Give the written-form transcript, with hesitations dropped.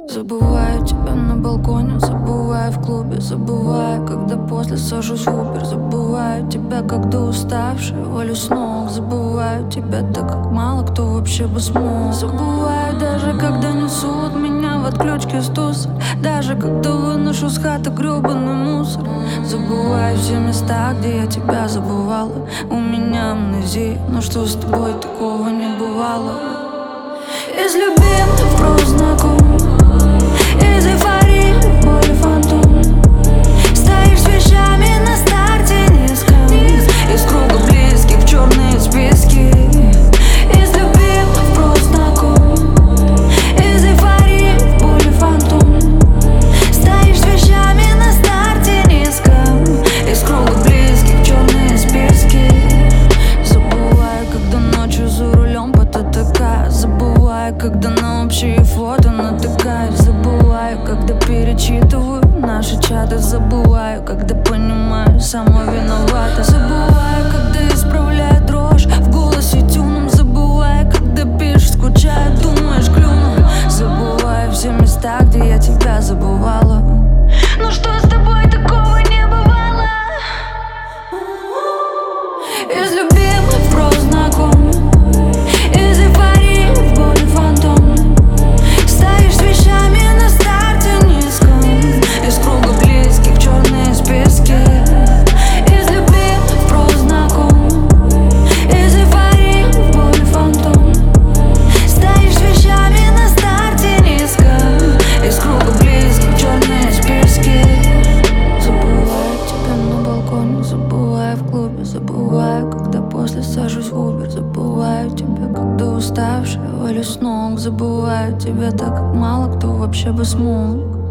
Забываю тебя на балконе, забываю в клубе, забываю, когда после сажусь в Uber. Забываю тебя, когда уставшая, валю с ног. Забываю тебя так, как мало кто вообще бы смог. Забываю даже, когда несут меня в отключке с туса, даже когда выношу с хаты гребаный мусор. Забываю все места, где я тебя забывала. У меня амнезия, но что с тобой такого не бывало. Из любимых просто знакомых, из эйфории в боли фантом. Стоишь с вещами на старте низко, из круга близких в черные списки. Из любимых просто знакомых, из эйфории в боли фантом. Стоишь с вещами на старте низко, из круга близких в черные списки. Забываю, когда ночью за рулем по ТТК. Забываю, когда на общие фото натыкаюсь. Забываю, когда перечитываю наши чаты. Забываю, когда понимаю, сама виновата. Забываю, когда исправляю дрожь в голосе тюном. Забываю, когда пишешь, скучаю, думаешь, клюну. Забываю все места, где я тебя забывала. Ну что с тобой такого не бывало? Из любимых просто знакомых, из эйфории в боли фантом. Стоишь с вещами на старте низко, из круга близких в черные списки. Из любимых просто знакомых, из эйфории в боли фантом. Стоишь с вещами на старте низко, из круга близких в черные списки. Забываю тебя на балконе, забываю в клубе. Забываю, когда после сажусь в Uber. Забываю тебя, когда уставшая, валю с ног. Забываю тебя так, как мало кто вообще бы смог.